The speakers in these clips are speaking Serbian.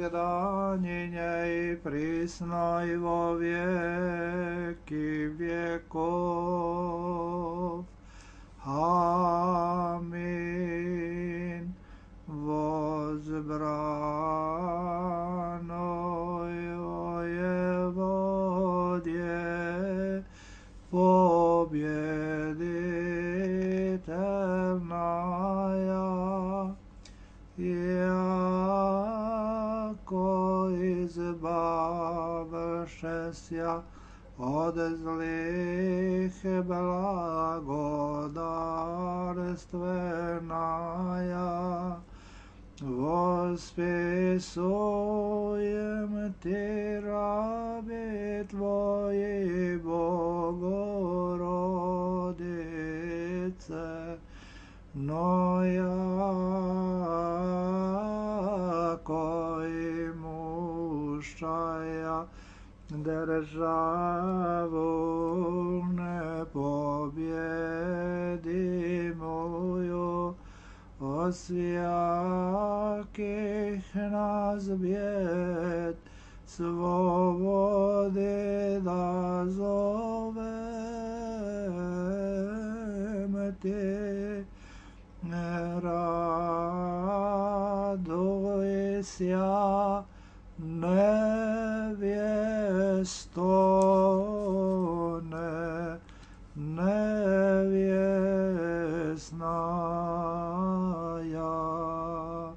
всегда, ныне и присно и во веки веков. Аминь. Возбраное Еводие, победительная, яко избавившися от злых благодарственная, восписуем Ти раби Твои, Богородице, но яко имущая державу непобедимую, от всяких нас бед свободы дозовем Ти. Радуйся, невесто, невестная.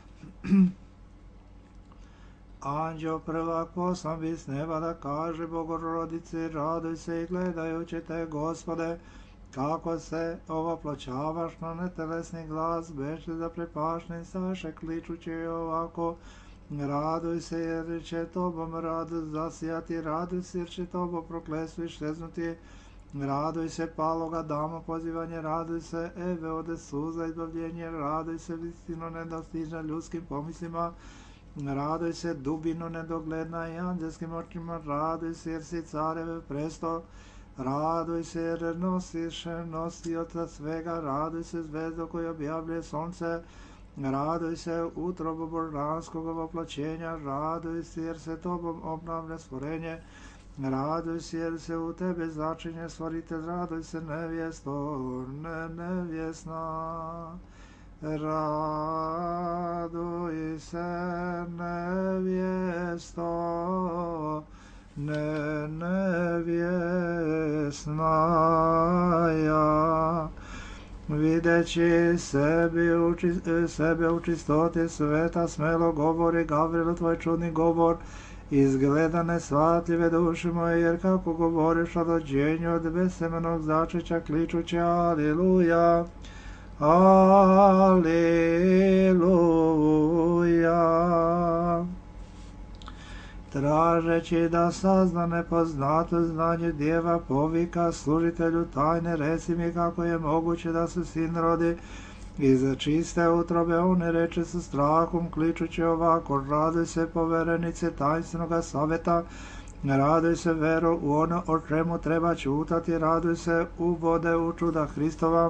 Anđeo prvak poslan bi s neba da kaže Bogorodici, raduj se i gledajući te, Gospode, kako se ovoploćavaš na netelesni glas, beše za prepašnim saše, kličući ovako, raduj se jer će tobom radost zasijati, raduj se jer će tobom prokletstvo iščeznuti, raduj se paloga dama pozivanje, raduj se Eve ode suza izbavljenje, raduj se istino nedostižna ljudskim pomislima, raduj se dubinu nedogledna i anđelskim očima, raduj se jer si careve presto, raduj se jer nosiš nosioca svega, raduj se zvezdo koji objavljuje sonce, raduj se utrobu božanskog ovoploćenja, raduj se jer se tobom obnavlja stvorenje, raduj se jer se u tebe začinje stvoritelj, raduj se nevjesto, nevjesna. Raduj se nevjesto, nevjesnaja. Videći sebe u čistoti sveta, smelo govori Gavrilu tvoj čudni govor, izgleda nesvatljive duše moje, jer kako govoriš o rođenju od besemenog začeća, kličući Aliluja, Aliluja. Tražeći da sazna nepoznato znanje djeva, povika služitelju tajne, reci mi kako je moguće da se sin rodi iz čiste utrobe. On ne reče sa strahom, kličući ovako, raduj se poverenice tajnstvenog saveta, raduj se vero u ono o čemu treba ćutati, raduj se u vode u čuda Hristova,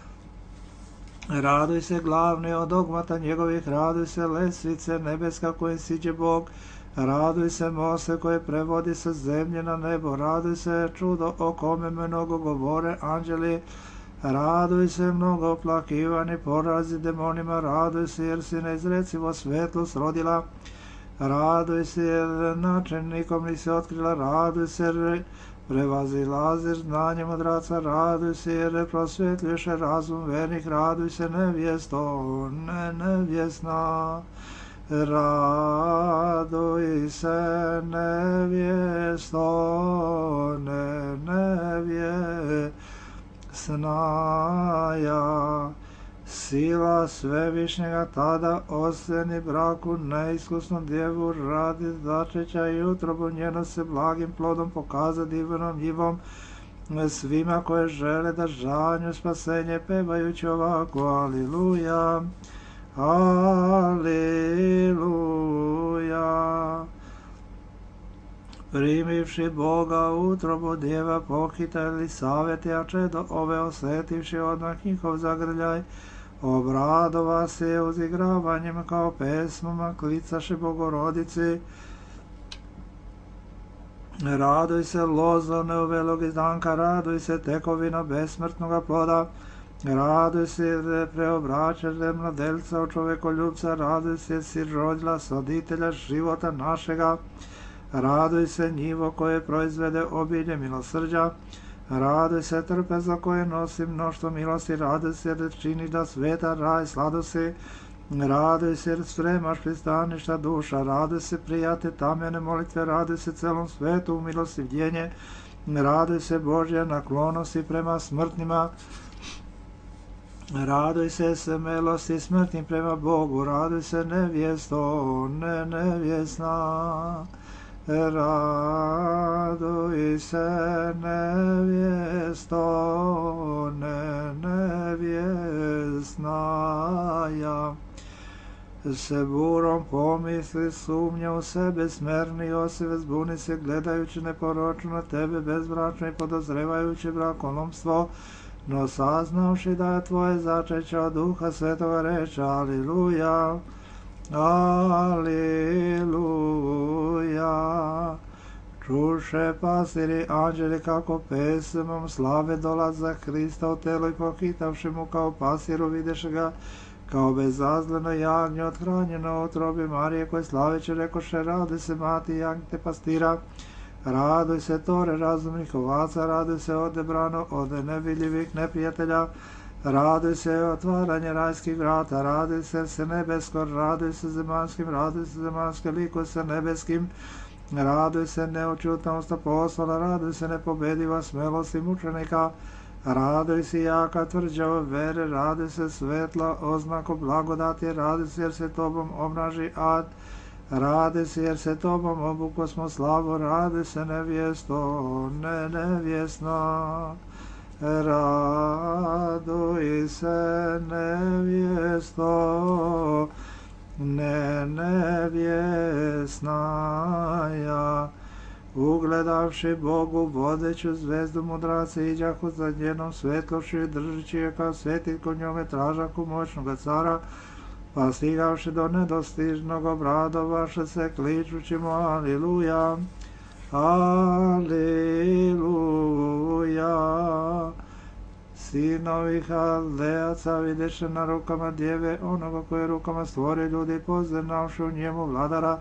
raduj se glavni od dogmata njegovih, raduj se lestvice nebeska kojim siđe Bog, raduj se moste koje prevodi sa zemlje na nebo, raduj se čudo o kome mnogo govore anđeli, raduj se mnogo oplakivani porazi demonima, raduj se jer si neizrecivo svetlost rodila, raduj se jer načelnikom nisi otkrila, raduj se jer prevazilaziš znanjem odraca, raduj se jer prosvjetljuješ razum vernih, raduj se nevjesto, nevjesna. Raduj se nevjesto, nevjesnaja. Sila svevišnjega tada osljeni braku neiskusnom djevu radi začeća i utrobu njeno se blagim plodom pokaza divnom njivom svima koje žele da žanju spasenje, pevajući ovako Aliluja, Aliluja. Primivši Boga utrobu djeva pohita Elisavete, a čedo ove osjetivši odmah njihov zagrljaj, Obradova se uz igravanjem kao pesmama klicaše Bogorodici. Raduj se lozo neuvelog izdanka, raduj se tekovina besmrtnoga ploda, raduj se jer preobraćaš mladelca od čovekoljubca, raduj se jer si rodila soditelja života našega, raduj se njivo koje proizvede obilje milosrđa, raduj se trpeza koje nosi mnoštvo milosti, raduj se jer čini da sveta raj sladosti, raduj se jer spremaš pristaništa duša, raduj se prijate tamjene molitve, raduj se celom svetu u milostivljenje, raduj se Božja naklonosti prema smrtnima, raduj se smelosti smrtnim prema Bogu, raduj se nevjesto, nevjesna, raduj se nevjesto, nevjesnaja. Se burom pomisli, sumnja u sebe, smerni Josive, zbuni se gledajući neporočno na tebe, bezbračno i podozrevajući brakolomstvo, no saznavši da je tvoje začeće od Duha Svetoga reče, aliluja, aliluja. Čuše pasiri anđeli kako pesmom slave dolaza Hrista u telo i pohitavši mu kao pasiru videše ga kao bezazleno jagnje othranjeno u trobi Marije koje slaveće rekoše, raduj se mati jagnjete pastira, raduj se tore razumnih ovaca, raduj se odebrano od nevidljivih neprijatelja, raduj se otvaranje rajskih vrata, raduj se nebesko, raduj se zemanskim, raduj se zemanske liko sa nebeskim, raduj se neočutnost apostola, raduj se nepobediva smelosti mučenika, raduj se jaka tvrđa vere, raduj se svetla oznaku blagodati, raduj se jer se tobom obnaži ad, raduj se jer se tobom obuko smo slavu, raduj se nevjesto, nevjesna, raduj se nevjesto, nevjesnaja. Ugledavši Bogu vodeću zvezdu mudraci iđahu za njenom svetlošću i držeći je kao sveti kod njome tražaku moćnoga cara, pa stigavši do nedostižnog obradovaše se kličući mu aliluja, aliluja. Sinovi Haldeaca videše na rukama djeve onoga koje rukama stvori ljudi, poznavši u njemu vladara,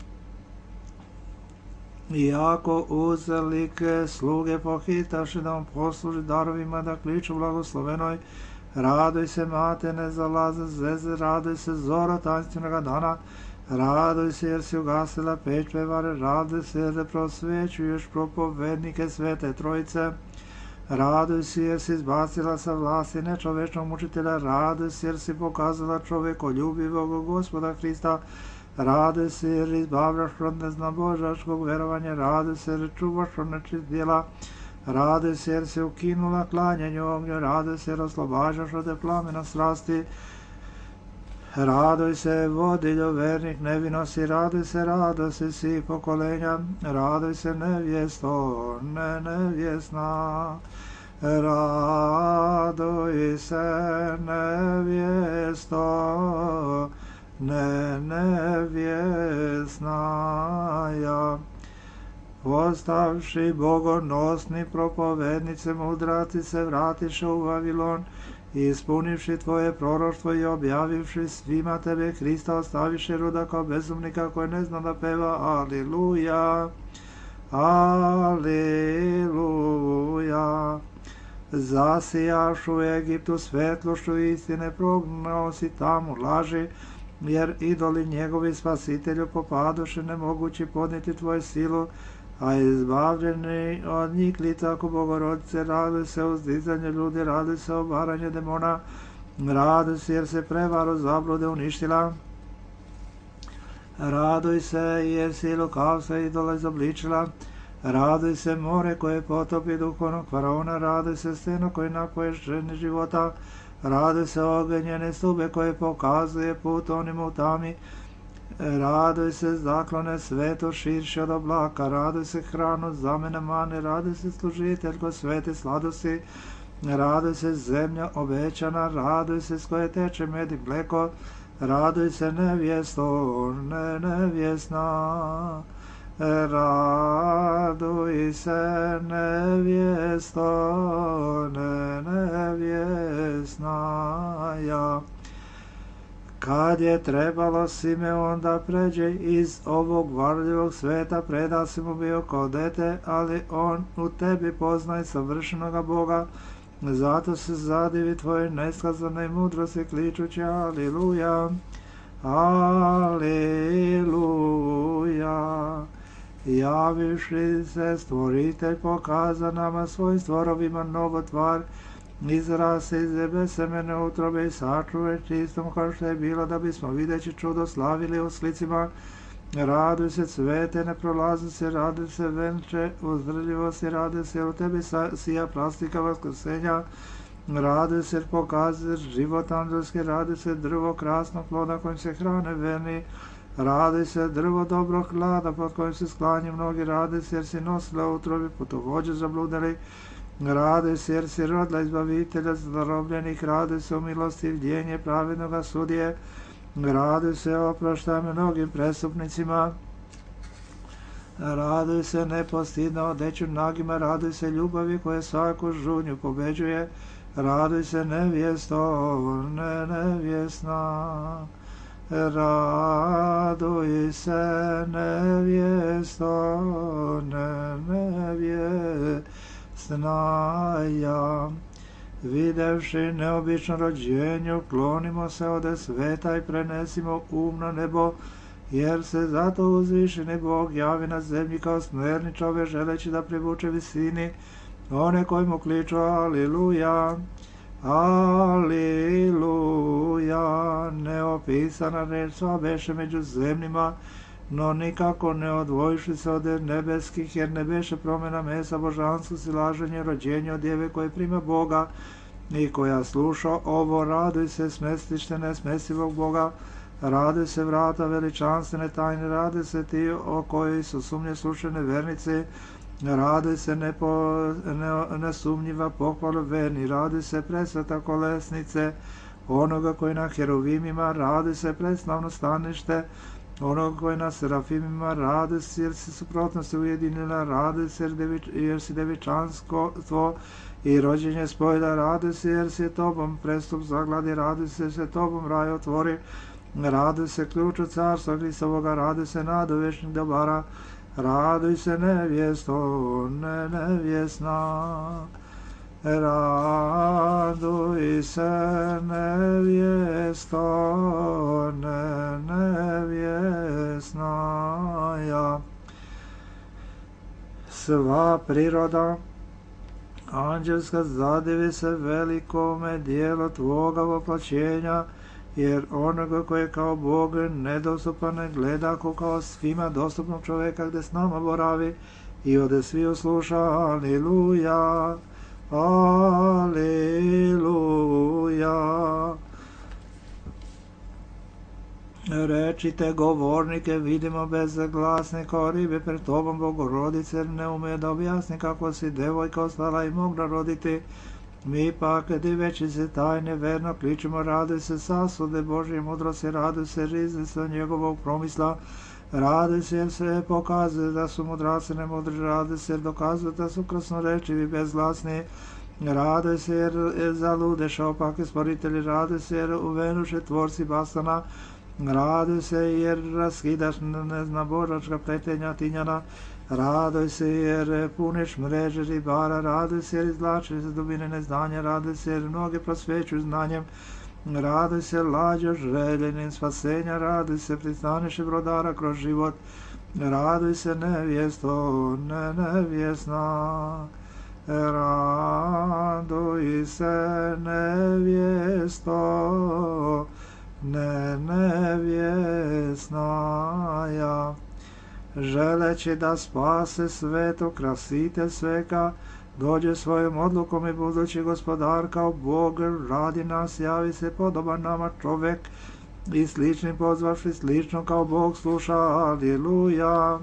iako uzelike sluge pohitaše da mu posluži darovima da kliču blagoslovenoj, raduj se mate nezalaze zveze, raduj se zoro tanstvenoga dana, raduj se jer si ugasila peć prevare, raduj se jer prosvećuješ propovednike Svete Trojice, raduj se jer si izbacila sa vlasti nečovečnog mučitelja, raduj se jer si pokazala čovekoljubivog Gospoda Hrista, raduj se jer izbavljaš od neznabožačkog verovanja, raduj se jer čuvaš od nečist djela, raduj se jer si ukinula klanjanje ognju, raduj se jer oslobađaš od plamena strasti, raduj se vodiljo vernih nevinosti, raduj se radosti svih pokolenja, raduj se nevjesto, nevjesna, raduj se nevjesto, nevjesnaja. Postavši bogonosni propovednice mudraci se vratiše u Vavilon, ispunivši tvoje proroštvo i objavivši svima tebe Hrista, ostaviše roda kao bezumnika koji ne zna da peva aliluja, aliluja. Zasijaš u Egiptu svetlošću istine, prognao si tamo laži, jer idoli njegovi spasitelju popadoše nemogući podnijeti tvoju silu, a izbavljeni od njih litako Bogorodice, raduj se uzdizanje ljudi, raduj se obaranje demona, raduj se jer se prevaru zablude uništila, raduj se jer si lukavstva idola izobličila, raduj se more koje potopi duhovnog faraona, raduj se steno koji napoješ ženi života, raduj se ogenjene stube koje pokazuje put onim u tami, raduj se zaklone sveto širše od oblaka, raduj se hranu zamene mane, raduj se služiteljko svete sladosti, Raduj se zemlja obećana, raduj se s koje teče med i mleko, raduj se nevjesto, nevjesna. Raduj se nevjesto, nevjesna ja. Kad je trebalo Simeon da pređe iz ovog varljivog sveta, preda si mu bio kao dete, ali on u tebi poznaje savršenoga Boga, zato se zadivi tvoje neskazane mudrosti kličući Aliluja, Aliluja. Javivši se stvoritelj pokaza nama svoj stvorovima novo tvar, izrase iz zebe semene utrobe i sačuve čistom kao što je bilo, da bismo videći čudo slavili u slicima. Raduj se cvete, ne prolazi se, raduj se venče uzdržljivosti, raduj se u tebi sija plastika vaskrsenja, raduj se pokazuje život anđelski, raduj se drvo krasnog ploda kojim se hrane verni, raduj se drvo dobrog hlada pod kojim se sklanju mnogi, raduj se jer si nosila utrobi putovođe zabludeli, raduj se jer si rodila izbavitelja zarobljenih, raduj se u milosti i vdjenje pravednoga sudije, raduj se oproštaj mnogim prestupnicima, raduj se nepostidno odeću nagima, raduj se ljubavi koja svaku žunju pobeđuje, raduj se nevjesto, nevjesna. Raduj se nevjesto, nevjesna ja. Videvši neobično rođenje, klonimo se ode sveta i prenesimo na nebo, jer se zato uzvišeni Bog javi na zemlji kao smerni čovjek, želeći da privuče visini one koji mu kliču Aliluja, Aliluja. Neopisana reč sva beše među zemljima, no nikako ne odvojiši se od nebeskih, jer ne beše promjena mesa božansko silaženje, rođenje od djeve koje prima Boga i koja sluša ovo. Raduj se smestište nesmesivog Boga, raduj se vrata veličanstvene tajne, raduj se ti o kojoj su sumnje slušene vernici, raduj se nesumnjiva pohvala verni, raduj se presveta kolesnice onoga koji na heruvimima, raduj se preslavno stanište onoga koji na serafimima, raduj se jer si suprotnosti ujedinila, raduj se jer si devičanstvo i rođenje spojila, raduj se jer si tobom prestup zagladi, raduj se tobom raj otvori, raduj se ključu carstva Hristovoga, raduj se nadu večnih dobara, raduj se nevjesto, nevjesna. Raduj se nevjesto, nevjesna ja. Sva priroda anđelska zadivi se velikome dijelu tvoga voplaćenja, jer onoga koji je kao Bog nedostupan ne gleda kao svima dostupnog čovjeka gdje s nama boravi i ode svi usluša Aliluja, Aliluja. Rečite govornike, vidimo bezglasne kao ribe pred tobom, Bogorodice, jer ne ume da objasni kako si devojka ostala i mogla roditi. Mi pak, diveći se tajne, verno kličemo, raduj se sasude Božje mudrosti, raduj se rizništva njegovog promisla, raduj se jer se pokazuje da su mudraci nemudri, raduj se jer dokazuje da su krasnorečivi bezglasni, raduj se jer zaludeš opake sporitelji, raduj se jer uvenuše tvorci bastana, raduj se jer raskidaš neznaboračka pletenja tinjana, raduj se jer puniš mreže ribara, raduj se jer izvlačiš iz dubine neznanja, raduj se jer mnoge prosvećuju znanjem, raduj se lađo željenim spasenja, raduj se pristaniše brodara kroz život, raduj se nevjesto, nevjesna. Raduj se nevjesto, nevjesna ja. Želeći da spase sveto krasitelj sveka, dođe svojom odlukom i budući gospodar kao Bog radi nas, javi se podoban nama čovjek i sličnim pozvavši slično kao Bog sluša. Aliluja,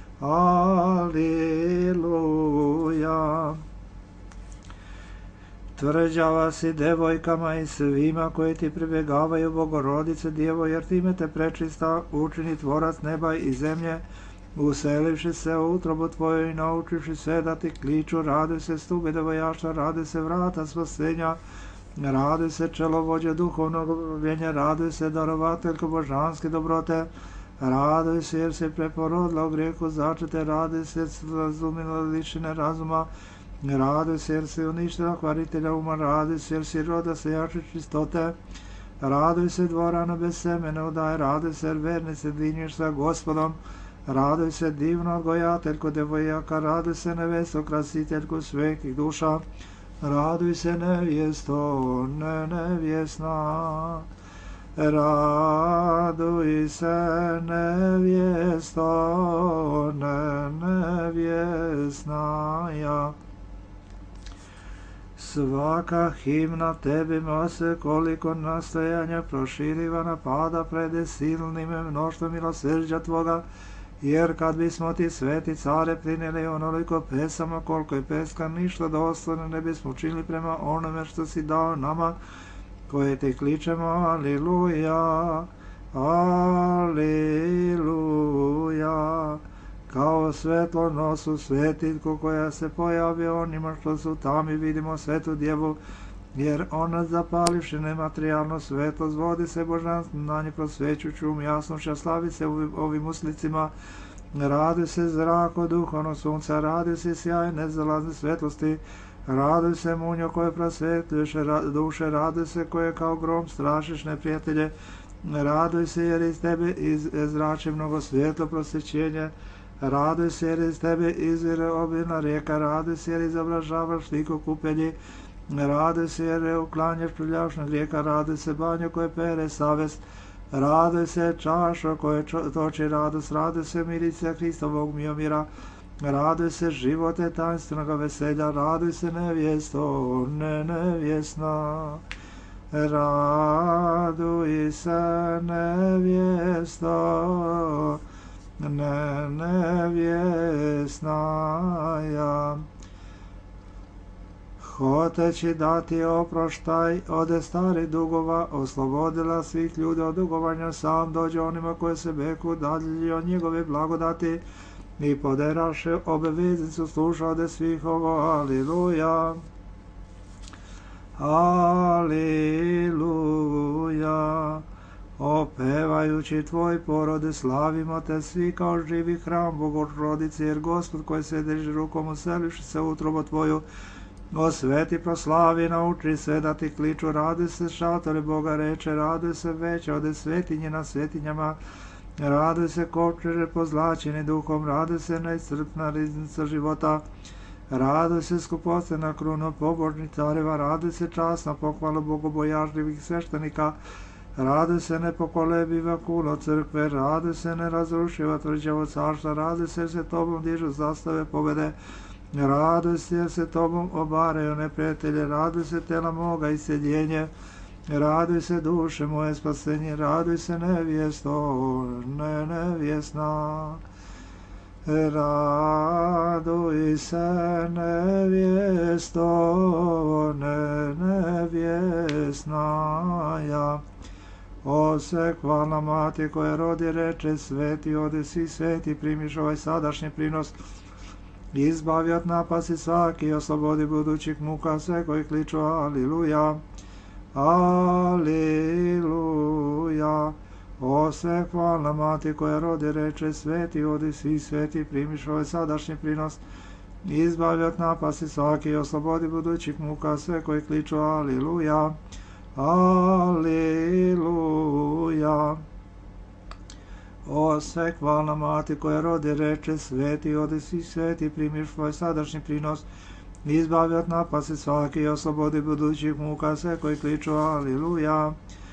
Aliluja. Tvrđava si devojkama i svima koji ti pribjegavaju, Bogorodice Djevo, jer time te prečista učini tvorac neba i zemlje, uselivši se u utrobu tvoju i naučivši sve da ti kliču. Raduj se stube devojaštva, raduj se vrata spasenja, raduj se čelovođe duhovnog obavljenja, raduj se darovateljko božanske dobrote, raduj se jer se preporodila u grijehu začete, raduj se jer se razumila ličine razuma, raduj se jer si uništila kvaritelja uma, raduj se jer si roda sejače čistote, raduj se dvorana bez semena udaj, raduj se jer verni se dinješ sa Gospodom, raduj se divno odgojateljko devojaka, raduj se nevesto krasiteljko svekih duša, raduj se nevjesto nevjesna, raduj se nevjesto nevjesna. Svaka himna tebima se koliko nastojanja proširiva napada prede silnim mnoštvo milosrđa tvoga, jer kad bismo ti sveti care prinijeli onoliko pesama koliko je peska ništa dostojno ne bismo učinili prema onome što si dao nama koje ti kličemo aliluja, aliluja, kao svetlo nosu svetiljku koja se pojavi onima što su tami, vidimo svetu djevu, jer ona zapalivši nematerijalno svetlost vodi se božanstvo na nje prosvećujući jasnošća, slavi se ovim uslicima, radi se zrako duhovno sunca, radi se sjaj nezalazne svetlosti, raduj se munjo koje prosvetljuješ duše, raduj se koje kao grom strašiš neprijatelje, raduj se jer iz tebe izrače mnogo svjetlo prosvećenje, raduj se jer iz tebe izvire obilna rijeka, raduj se jer izobražavaš liko kupelji, raduj se jer uklanjaš prljavšnog rijeka, raduj se banjo koje pere savest, raduj se čašo koje toči radost, raduj se miricija Hristovog miomira, raduj se živote tajnstvenog veselja, raduj se nevjesto nevjesna, raduj se nevjesto nevjesna. Hoteći dati oproštaj ode stari dugova, oslobodila svih ljudi od dugovanja, sam dođe onima koje se beku dalji od njegove blagodati i poderaše obaveznicu sluša ode svih ovo, aliluja, aliluja. Opevajući tvoj porode, slavimo te svi kao živi hram Bogorodice, jer Gospod koji se drži rukom uselivši se u utrobu tvoju, osveti, proslavi, nauči sve da ti kliču, raduj se šatore Boga reče, raduj se veće ode svetinje na svetinjama, raduj se kovčeže pozlačeni duhom, raduj se neiscrpna riznica života, raduj se skupocena kruna pobožnih careva, raduj se časna pohvala bogobojažljivih sveštenika, raduj se nepokolebiva kulo crkve, raduj se nerazrušiva tvrđavo carstva, raduj se jer se tobom dižu zastave pobede, raduj se jer se tobom obaraju neprijatelje, raduj se tela moga isceljenje, raduj se duše moje spasenje, raduj se nevjesto nevjesna, raduj se nevjesto nevjesna. O sekvalna mati koja rodi reče, sveti ode svi sveti, primiš ovaj sadašnji prinos, izbavi od napasti svaki, oslobodi budućih muka sve koji kliču aliluja, aliluja. O sekvalna mati koja rodi reče, sveti odi svi sveti, primiš ovaj sadašnji prinos, izbavi od napasti svaki, oslobodi budućih muka sve koji kliču aliluja, aliluja. O sekvalna mati koja rodi reče, sveti odi svi sveti, primiš tvoj sadašnji prinos, izbavi od napasti svaki i oslobodi budućih muka sve koji kliču aliluja,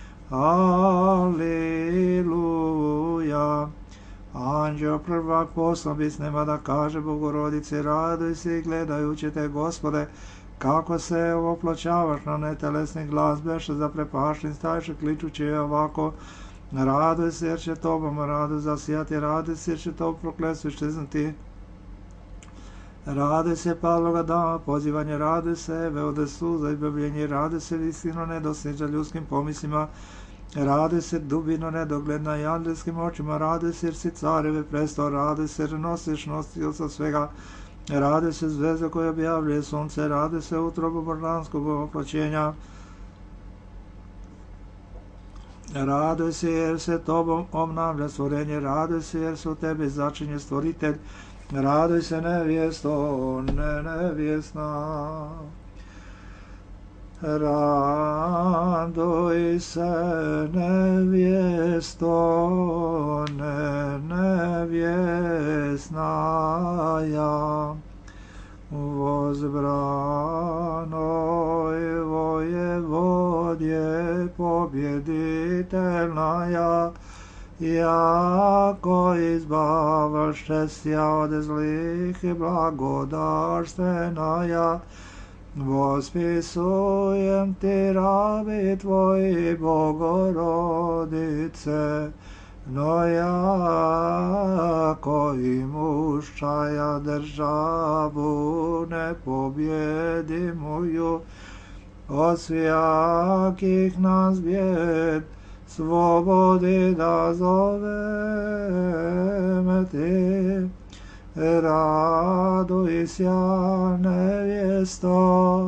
aliluja. Anđeo prvak poslan bi s nema da kaže Bogorodice, raduj se i gledajući te Gospode, kako se oploćavaš na netelesni glas, beše zaprepašten, stajše kličući je ovako, raduj se jer će tobom radost zasijati, raduj se jer će to prokletstvo iščezniti, Raduj se Pavloga dana, pozivanje, raduj se, Eveode suza, izbavljenje, raduj se, visino nedostiža ljudskim pomislima, raduj se, dubino nedogledna i andelskim očima, raduj se, jer si careve prestao, raduj se, jer nosiš nosioca svega, raduj se, zvezda koja objavljuje sunce, raduj se, utrobu božanskog oploćenja, raduj se, jer se tobom obnavlja stvorenje, raduj se, jer se u tebi začinje stvoritelj, raduj se, nevjesto, nevjesna. Raduj se, nevjesto, nevjesnaja, возбранoj воеводje побjeditelnaja, jako izbavaše sja od zlih i blagodarstvenaja, vospisujem ti rabi tvoji, Bogorodice, no jako i muščaja državu nepobjedimuju, od svijakih nas bijed slobodi da zoveme ti. Raduj sja, nevjesto,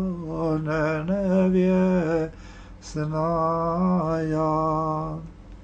nevjesnaja.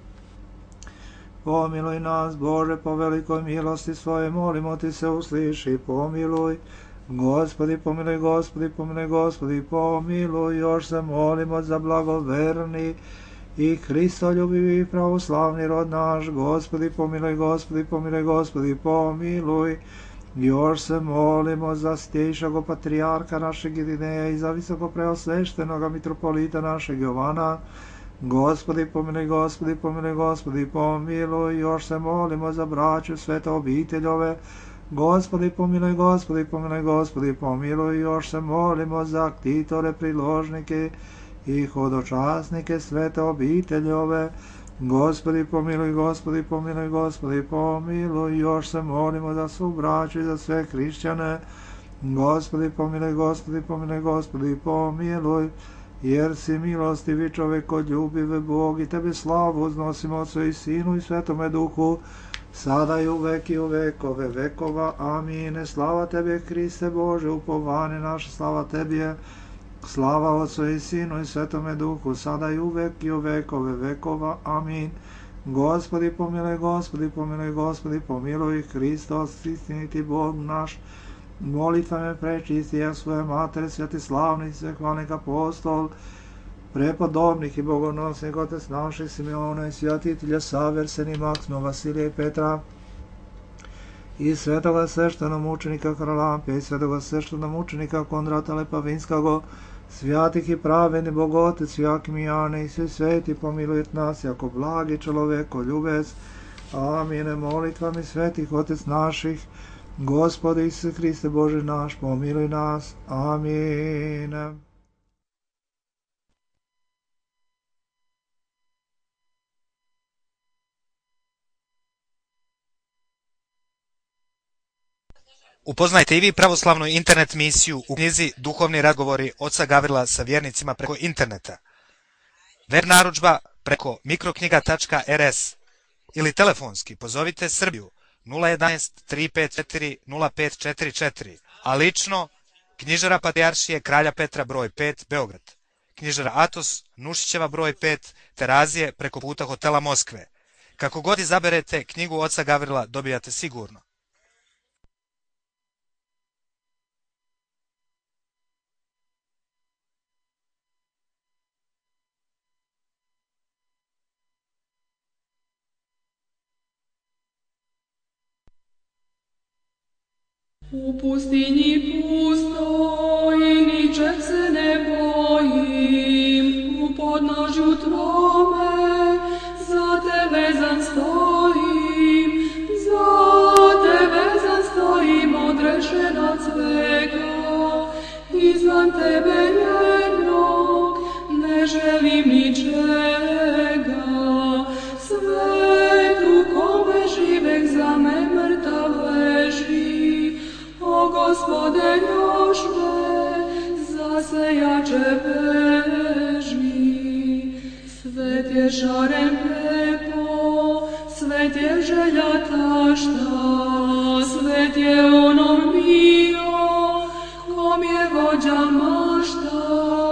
Pomiluj nas, Bože, po velikoj milosti svoje, molimo ti se, usliši, pomiluj. Gospodi, pomiluj, Gospodi, pomiluj, Gospodi, pomiluj. Još se molimo za blagoverni i Hristoljubivi pravoslavni rod naš. Gospodi, pomiluj, Gospodi, pomiluj, Gospodi, pomiluj. Još se molimo za stejšeg patrijarka našeg Irineja i za visoko preosveštenoga mitropolita našeg Jovana. Gospodi, pomiluj, Gospodi, pomiluj, Gospodi, pomiluj. Još se molimo za braću svete obiteljove. Gospodi, pomiluj, Gospodi, pomiluj, Gospodi, pomiluj. Još se molimo za ktitore, priložnike i hodočasnike svete obiteljove. Gospodi, pomiluj, Gospodi, pomiluj, Gospodi, pomiluj. Još se molimo za svu braću i za sve hrišćane. Gospodi, pomiluj, Gospodi, pomiluj, Gospodi, pomiluj. Jer si milostivi čovekoljubive Bog i tebe slavu uznosimo Otcu i Sinu i Svetome Duhu, sada i uvek i u vekove vekova. Amin. Slava tebe, Hriste Bože, upovanje naše, slava tebi. Slava Otcu i Sinu i Svetome Duhu, sada i uvek i u vekove vekova. Amin. Gospodi, pomiluj, Gospodi, pomiluj, Gospodi, pomiluj. Hristos, istiniti Bog naš, molitvame prečistija svoje matere, svatislavnih, svehvalnih apostol, prepodobnih i bogonosnih otec naših Simeona i svjatitelja Saverseni, Maksima, Vasilija i Petra, i svetoga sveštenomučenika Haralampija i svetoga sveštenomučenika Kondrata Lepavinskog, svjatih i praveni Bogotec, Jakim i Jane i svi sveti, pomilujet nas, jako blagi čovjeko ljubec. Amin. Molitvami svetih otec naših, Gospodi Isuse Hriste Bože naš, pomiluj nas. Amin. Upoznajte i vi pravoslavnu internet misiju u knjizi Duhovni razgovori oca Gavrila sa vjernicima preko interneta. Web narudžba preko mikroknjiga.rs ili telefonski pozovite Srbiju 011 354 0544, a lično knjižara Patrijaršije Kralja Petra broj 5 Beograd, knjižara Atos Nušićeva broj 5 Terazije preko puta hotela Moskve. Kako god izaberete knjigu oca Gavrila dobijate sigurno. U pustinji pustoj ničeg se ne bojim, u podnožju tvome za te vezan stojim, odrešen od svega, izvan tebe jednog ne želim ničega, svet u kome živek za me mrtav leži. O Gospod žarem prepo, svet je želja tašta, svet je onom bio, kom je vođa mašta.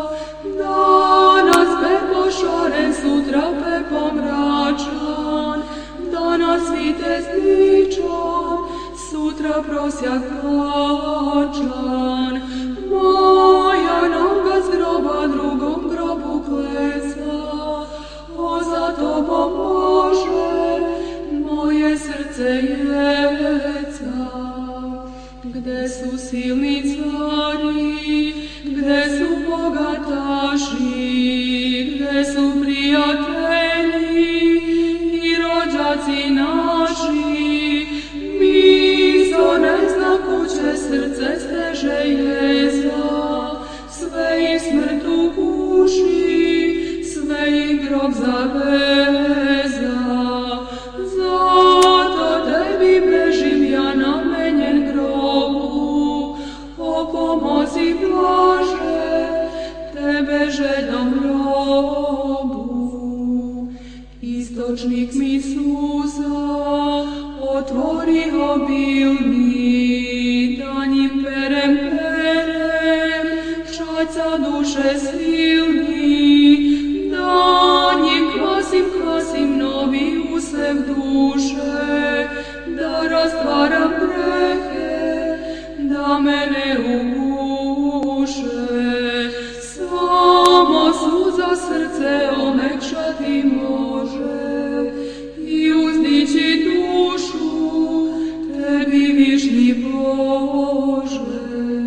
Danas pepo šaren, sutra pepo mračan, danas vitez ličan, sutra prosjak plačan. Moja noga z groba drugom grobu klesa, o za tobom Bože, moje srce jeca. Gde su silni cari, gde su bogataši, gde su prijatelji i rođaci naši, miso ne zna kuće, srce steže jeza, sve i smrt u kuši, sve i grob zaveza. Zato tebi bežim ja namenjen grobu, o pomozi Bože, tebe željom robu. Istočnik mi suza, otvori obilni, da njim perem, čaca duše silni, da njim kvasim novi usev duše, da rastvaram grehe, da mene uguše. Samo suza srce omekšati može i uzdići dušu tebi višnji Bože.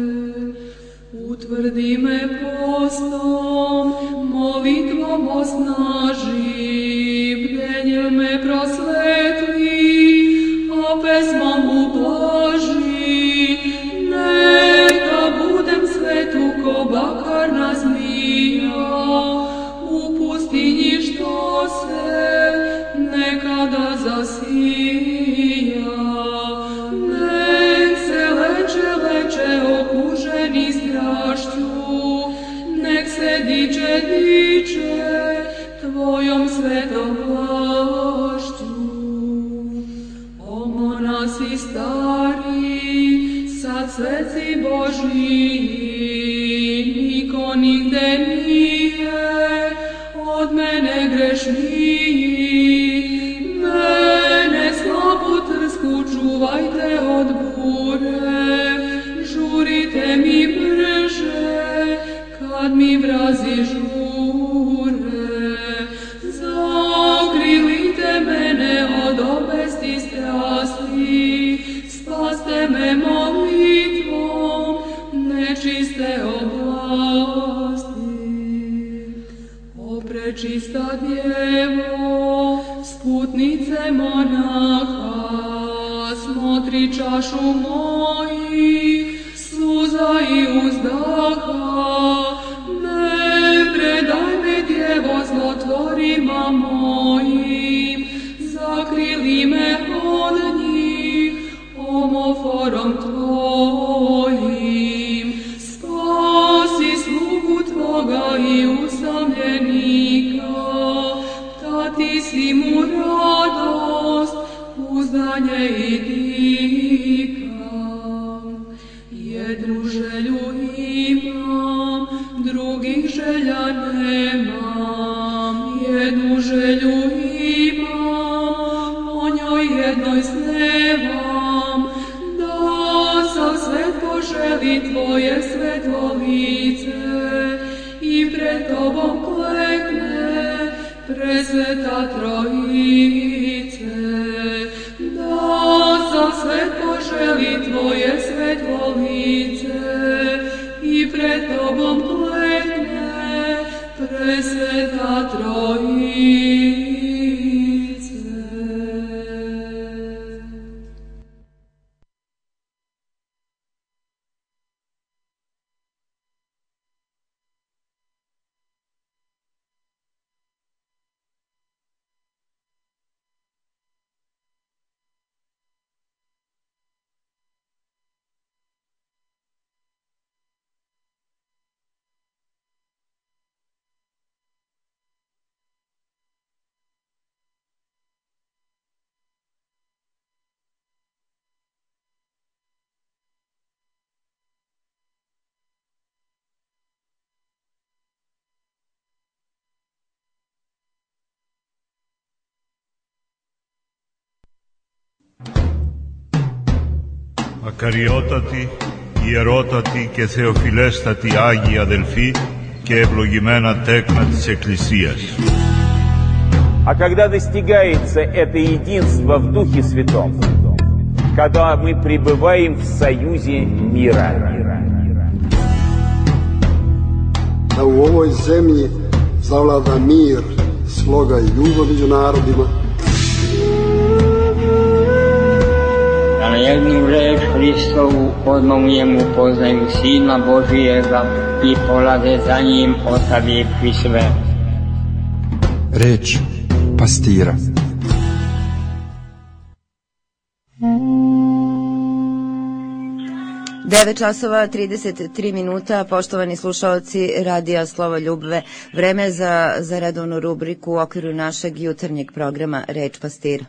Utvrdi me postom, molitvom osnaži, bdenjem me prosvetli, a pesmom ublaži. Neka budem svetu ko bakarna zmija, u pustinji što se nekada zasija. Nek se leče okuženi strašću, nek se diče tvojom svetom vlašću. O monasi stari, sad sveci Božiji, niko nigde nije od mene grešniji. Mene slabu trsku čuvajte od bure, žurite mi brže kad mi vrazi žure. Zakrilite mene od obesti strasti, spaste me molitvom nečiste oblasti. O prečista Djevo, sputnice monaha, smotri čašu mojih suza i uzdaha. Ne predaj me Djevo zlotvorima mojim, zakrili me od njih omoforom tvojim. Spasi slugu tvoga i usamljenika, ta ti si mu radost, uzdanje i dika. Jednu želju imam, drugih želja nemam. Jednu želju imam, o njoj jednoj snevam, da sam svet poželi tvoje svetlo lice i pred tobom klekne presveta Trojice. Da sam svet poželi tvoje svetlo lice i pred tobom klekne presveta Trojice. Ακαριότατοι, ιερότατοι και θεοφιλέστατοι Άγιοι αδελφοί και ευλογημένα τέκνα της Εκκλησίας. А когда достигается это единство в Духе Святом, когда мы пребываем в союзе мира. Da u ovoj zemlji zavlada mir, sloga i ljubav među narodima. Da na jednu reč Hristovu odmah u njemu poznaju Sina Božijega i polade za njim ostavivši sve. Reč pastira. Devet časova 33 minuta, poštovani slušaoci Radija Slovo Ljubve, vreme za redovnu rubriku u okviru našeg jutarnjeg programa Reč pastira.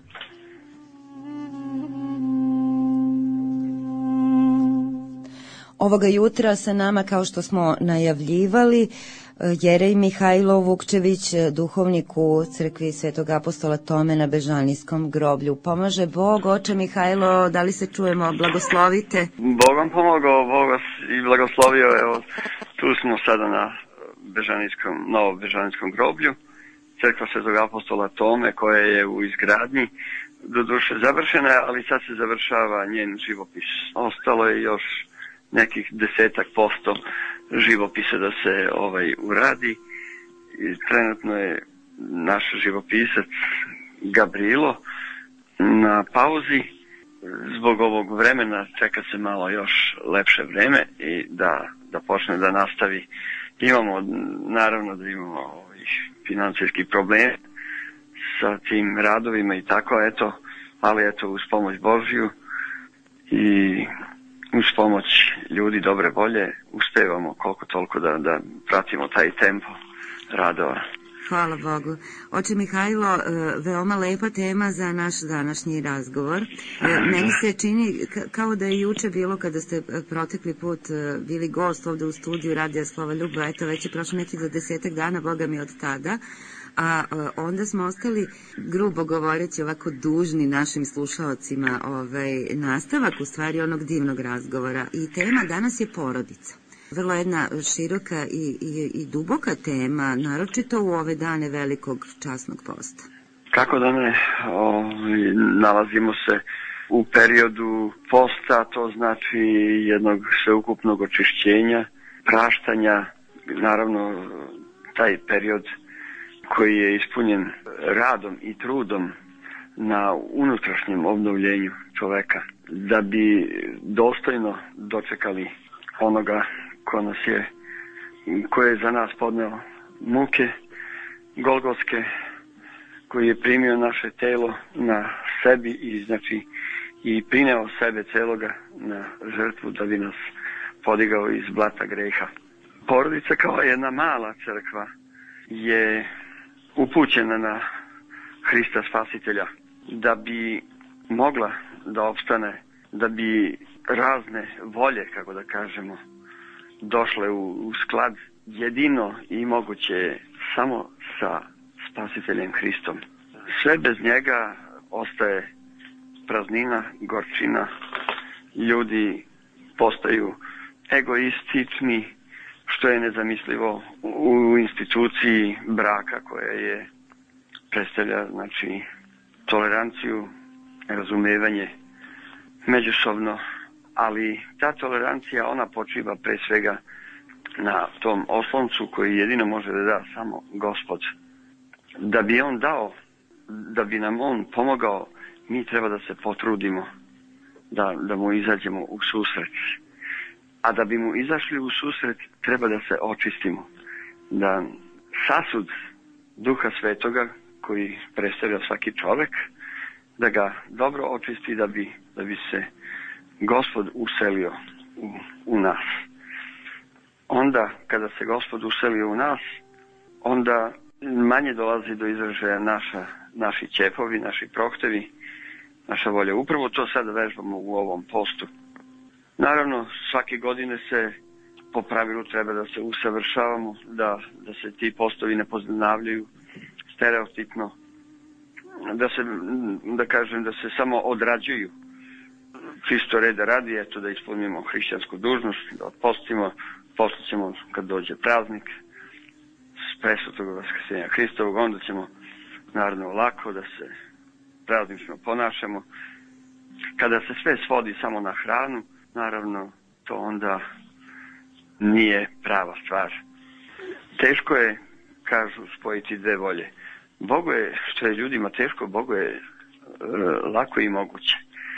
Ovoga jutra sa nama, kao što smo najavljivali, Jerej Mihajlo Vukčević, duhovnik u crkvi Svetog apostola Tome na Bežanijskom groblju. Pomaže Bog, oče Mihajlo, da li se čujemo, blagoslovite? Bog vam pomogao, Bog vas i blagoslovio, evo, tu smo sada na novom Bežanijskom groblju, crkva Svetog apostola Tome, koja je u izgradnji, doduše završena, ali sad se završava njen živopis. Ostalo je još nekih 10% živopisa da se uradi. I trenutno je naš živopisac Gabrielo na pauzi. Zbog ovog vremena čeka se malo još lepše vreme i da počne da nastavi. Naravno da imamo financijski problem sa tim radovima i tako, ali uz pomoć Božju i uz pomoć ljudi dobre volje uspevamo koliko toliko da pratimo taj tempo radova. Hvala Bogu. Oče Mihajlo, veoma lepa tema za naš današnji razgovor. Meni se čini kao da je juče bilo kada ste protekli put bili gost ovde u studiju Radija Slova Ljubve, eto već je prošlo nekih 20 dana, Boga mi od tada. A onda smo ostali, grubo govoreći, ovako dužni našim slušaocima nastavak u stvari onog divnog razgovora. I tema danas je porodica. Vrlo jedna široka i duboka tema, naročito u ove dane velikog časnog posta. Kako da ne, nalazimo se u periodu posta, to znači jednog sveukupnog očišćenja, praštanja, naravno taj period koji je ispunjen radom i trudom na unutrašnjem obnovljenju čoveka, da bi dostojno dočekali onoga koji je za nas podneo muke golgotske, koji je primio naše telo na sebi i prineo sebe celoga na žrtvu da bi nas podigao iz blata greha. Porodica kao jedna mala crkva je upućena na Hrista Spasitelja da bi mogla da opstane, da bi razne volje, kako da kažemo, došle u sklad. Jedino i moguće samo sa Spasiteljem Hristom. Sve bez njega ostaje praznina, gorčina, ljudi postaju egoistični, što je nezamislivo u instituciji braka koja predstavlja toleranciju, razumevanje međusobno, ali ta tolerancija ona počiva pre svega na tom osloncu koji jedino može da da samo Gospod. Da bi on dao, da bi nam on pomogao, mi treba da se potrudimo da mu izađemo u susret. A da bi mu izašli u susret, treba da se očistimo. Da sasud Duha Svetoga, koji predstavlja svaki čovek, da ga dobro očisti da bi se Gospod uselio u nas. Onda, kada se Gospod uselio u nas, onda manje dolazi do izražaja naši ćepovi, naši prohtevi, naša volja. Upravo to sada vežbamo u ovom postu. Naravno, svake godine se po pravilu treba da se usavršavamo, da se ti postovi ne ponavljaju stereotipno, da se samo odrađuju. čisto reda radi, eto da ispunimo hrišćansku dužnost, da postimo, posle ćemo kad dođe praznik s presvetog vaskrsenja Hristovog, onda ćemo naravno lako da se praznično ponašamo. Kada se sve svodi samo na hranu, naravno to onda nije prava stvar. Teško je, kažu, spojiti dve volje. Bogu je, što je ljudima teško, Bogu je lako i moguće.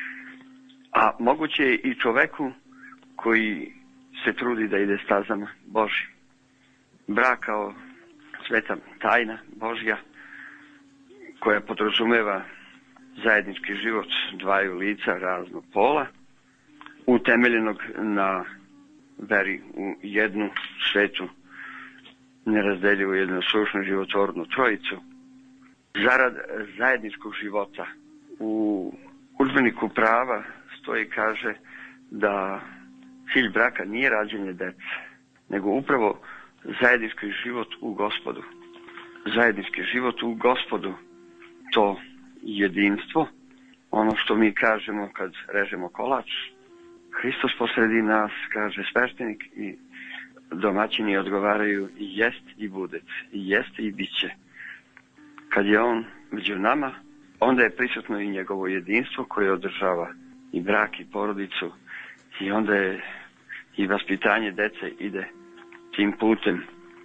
A moguće je i čoveku koji se trudi da ide stazama Božjim. Brak kao sveta tajna Božja koja podrazumeva zajednički život dvaju lica raznog pola, utemeljenog na veri u jednu svetu, nerazdeljivu, jednosušnu, životvornu trojicu, zarad zajedničkog života. U udžbeniku prava stoji, kaže da cilj braka nije rađanje dece, nego upravo zajednički život u Gospodu. Zajednički život u Gospodu, to jedinstvo, ono što mi kažemo kad režemo kolač, Hristos posredi nas, kaže sveštenik, i domaćini odgovaraju i jest i bude, i jeste i bit će. Kad je on među nama, onda je prisutno i njegovo jedinstvo koje održava i brak i porodicu, i onda je i vaspitanje dece ide tim putem.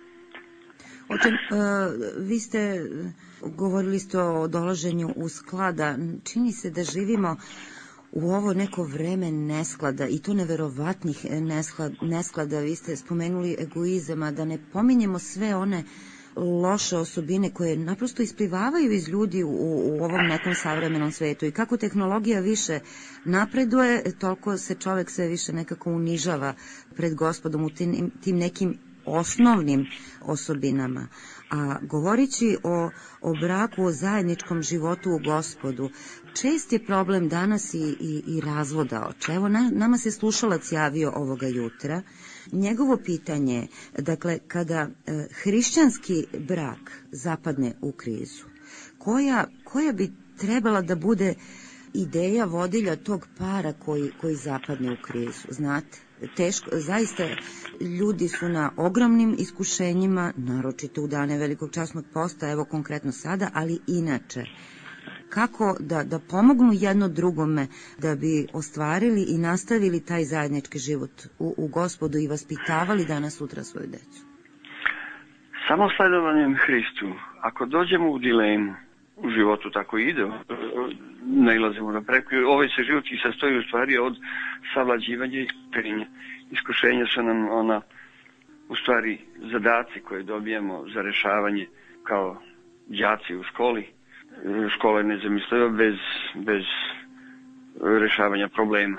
Oče, vi ste govorili o dolaženju u sklada. Čini se da živimo u ovo neko vreme nesklada, i to neverovatnih nesklada. Vi ste spomenuli egoizama, da ne pominjemo sve one loše osobine koje naprosto isplivavaju iz ljudi u ovom nekom savremenom svetu. I kako tehnologija više napreduje, toliko se čovek sve više nekako unižava pred Gospodom u tim nekim osnovnim osobinama. A govoreći o braku, o zajedničkom životu u Gospodu, čest je problem danas i razvoda oče. Evo, nama se slušalac javio ovoga jutra. Njegovo pitanje je, dakle, kada hrišćanski brak zapadne u krizu, koja bi trebala da bude ideja vodilja tog para koji zapadne u krizu, znate? Teško, zaista ljudi su na ogromnim iskušenjima, naročito u dane Velikog časnog posta, evo konkretno sada, ali inače. Kako da pomognu jedno drugome da bi ostvarili i nastavili taj zajednički život u Gospodu i vaspitavali danas sutra svoju decu? Samo sledovanjem Hristu, ako dođemo u dilemu u životu, tako i ide, nailazimo na preko. Ovaj se život i sastoji u stvari od savlađivanja i iskušenja. Iskušenja su nam u stvari zadaci koje dobijamo za rešavanje kao đaci u školi. Škola je nezamisliva bez rešavanja problema.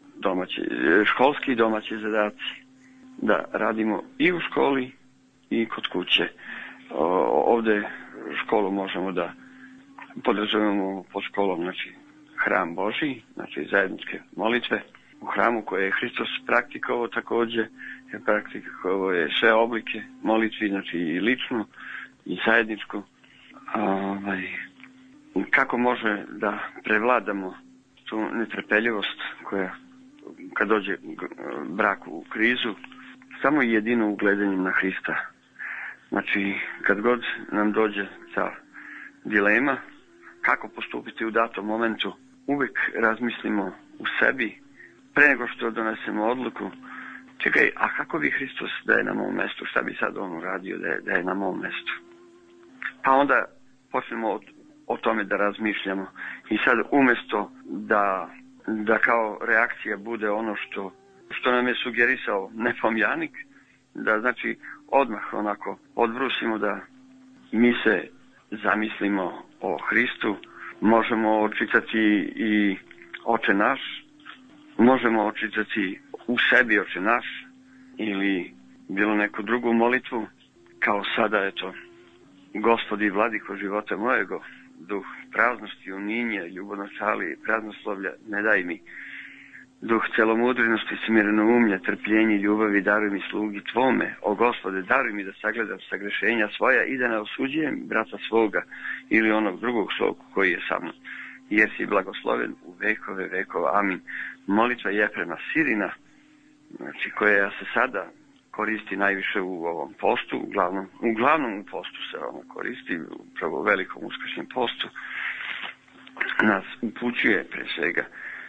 Školski i domaći zadaci. Da radimo i u školi i kod kuće. Ovde školu možemo da podrazumemo pod školom, znači hram Božiji, znači zajedničke molitve. U hramu koje je Hristos praktikovao takođe, praktikovao je sve oblike molitvi, znači i ličnu i zajedničku. Kako može da prevladamo tu netrpeljivost koja, kad dođe brak u krizu, samo jedino ugledanjem na Hrista. Znači, kad god nam dođe ta dilema, kako postupiti u datom momentu, uvek razmislimo u sebi, pre nego što donesemo odluku, čekaj, a kako bi Hristos da je na mom mestu, šta bi sad on uradio da je na mom mestu? Pa onda počnemo o tome da razmišljamo. I sad umesto da kao reakcija bude ono što nam je sugerisao nepomjanik, da znači odmah onako odbrusimo da mi se zamislimo o Hristu, možemo očitati i Oče naš, možemo očitati u sebi Oče naš ili bilo neku drugu molitvu, kao sada eto, Gospodi vladiko života mojego, duh praznosti, uninja, ljubavnoćali, praznoslovlja, ne daj mi. Duh celomudrenosti, smirenoumlja, trpljenje, ljubavi, daruj mi slugi Tvome. O Gospode, daruj mi da sagledam sagrešenja svoja i da ne osuđujem brata svoga ili onog drugog svog koji je sa mnom. jer si blagosloven u vekove vekova. Amin. Molitva Jefrema Sirina, znači koja se sada koristi najviše u ovom postu, uglavnom u postu se ona koristi, upravo u velikom uskršnjem postu, nas upućuje pre svega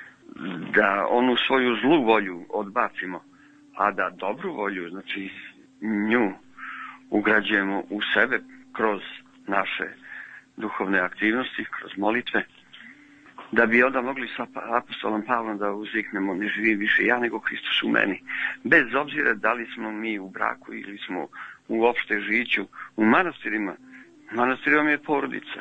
da onu svoju zlu volju odbacimo, a da dobru volju, znači nju ugrađujemo u sebe kroz naše duhovne aktivnosti, kroz molitve, da bi onda mogli sa apostolom Pavlom da uzviknemo ne živim više ja nego Hristos u meni. Bez obzira da li smo mi u braku ili smo u opšte žiću, u manastirima. Manastir vam je porodica.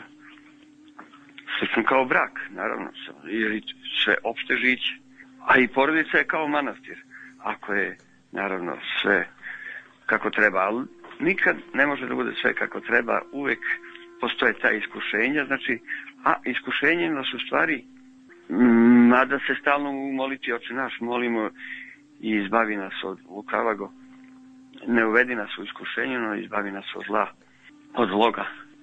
Slično kao brak, naravno, jer sve opšte žiće. A i porodica je kao manastir. Ako je, naravno, sve kako treba, ali nikad ne može da bude sve kako treba, uvek postoje ta iskušenja, znači, a iskušenje nas u stvari, mada se stalno u molitvi Oče naš molimo i izbavi nas od lukavago, ne uvedi nas u iskušenje, no izbavi nas od zla, od zloga.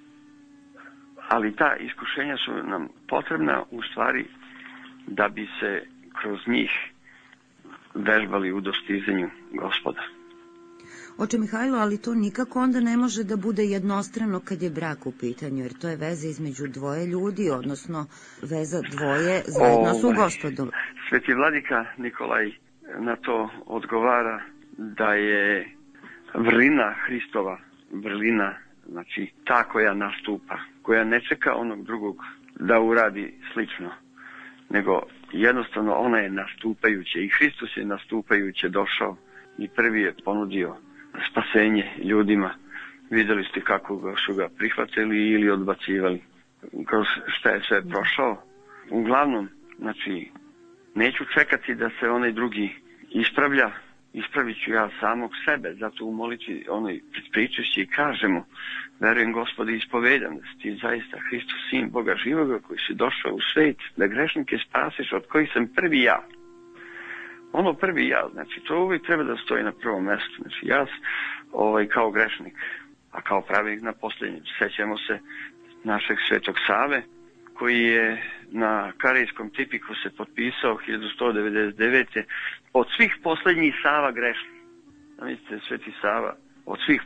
Ali ta iskušenja su nam potrebna u stvari da bi se kroz njih vežbali u dostizanju Gospoda. Oče Mihajlo, ali to nikako onda ne može da bude jednostrano kad je brak u pitanju, jer to je veza između dvoje ljudi, odnosno veza dvoje zajedno su Gospodom. Sveti vladika Nikolaj na to odgovara da je vrlina Hristova, vrlina, znači ta koja nastupa, koja ne čeka onog drugog da uradi slično, nego jednostavno ona je nastupajuća i Hristos je nastupajuće došao i prvi je ponudio spasenje ljudima. Videli ste kako su ga prihvatili ili odbacivali, kroz šta je sve prošao. Uglavnom, znači, neću čekati da se onaj drugi ispravlja, ispravit ću ja samog sebe, zato u molitvi onoj pričešći i kažemo, verujem Gospode i ispovedam da si ti zaista Hristos, sin Boga živoga koji si došao u svet, da grešnike spasiš od kojih sam prvi ja. Ono prvi ja, znači to uvijek treba da stoji na prvom mjestu. Znači ja kao grešnik, a kao pravednik na posljednjem. Sećamo se našeg svetog Save, koji je na Karejskom tipiku se potpisao 1199. Od svih posljednjih Sava grešni. Mislite, sveti Sava, od svih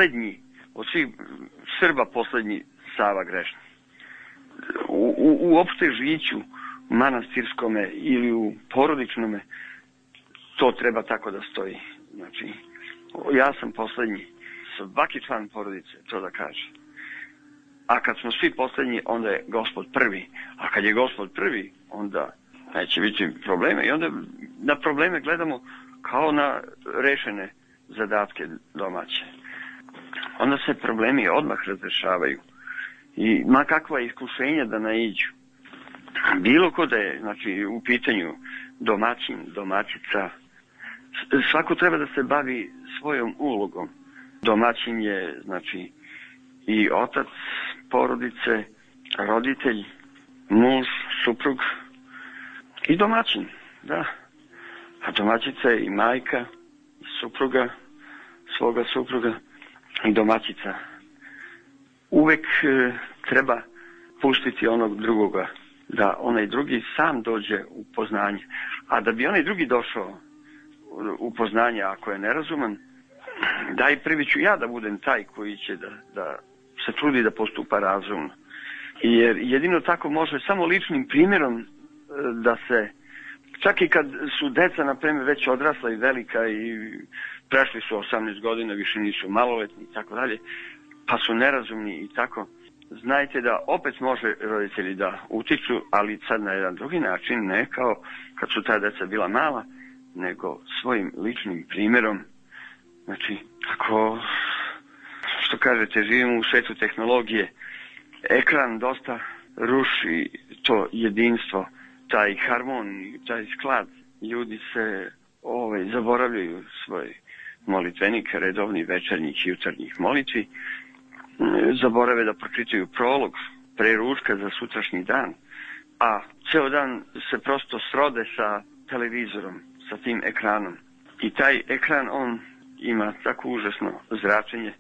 Srba posljednji Sava grešni. U opšte žiću manastirskome ili u porodičnome to treba tako da stoji. Znači, ja sam posljednji. Svaki član porodice to da kaže. A kad smo svi posljednji, onda je Gospod prvi. A kad je Gospod prvi, onda neće biti probleme. I onda na probleme gledamo kao na rešene zadatke domaće. Onda se problemi odmah razrešavaju. I ma kakva iskušenja da naiđu. Bilo ko da je, znači, u pitanju domaćin, domaćica, svako treba da se bavi svojom ulogom. Domaćin je, znači, i otac porodice, roditelj, muž, suprug i domaćin, da. A domaćica je i majka, i supruga, svoga supruga i domaćica. Uvek treba pustiti onog drugoga, da onaj drugi sam dođe u poznanje. A da bi onaj drugi došao u poznanje, ako je nerazuman, daj prvi ću ja da budem taj koji će da se trudi da postupa razumno. Jer jedino tako može samo ličnim primjerom da se, čak i kad su deca, na primjer, već odrasla i velika i prešli su 18 godina, više nisu maloletni i tako dalje, pa su nerazumni i tako, znajte da opet može roditelji da utiču, ali sad na jedan drugi način, ne kao kad su ta deca bila mala, nego svojim ličnim primjerom. Znači, ako, što kažete, živimo u svetu tehnologije, ekran dosta ruši to jedinstvo, taj harmonij, taj sklad. Ljudi se zaboravljaju svoj molitvenik, redovni večernjih i jutarnjih molitvi, zaborave da pročitaju prolog pre ručka za sutrašnji dan, a ceo dan se prosto srode sa televizorom, sa tim ekranom. I taj ekran, on ima tako užasno zračenje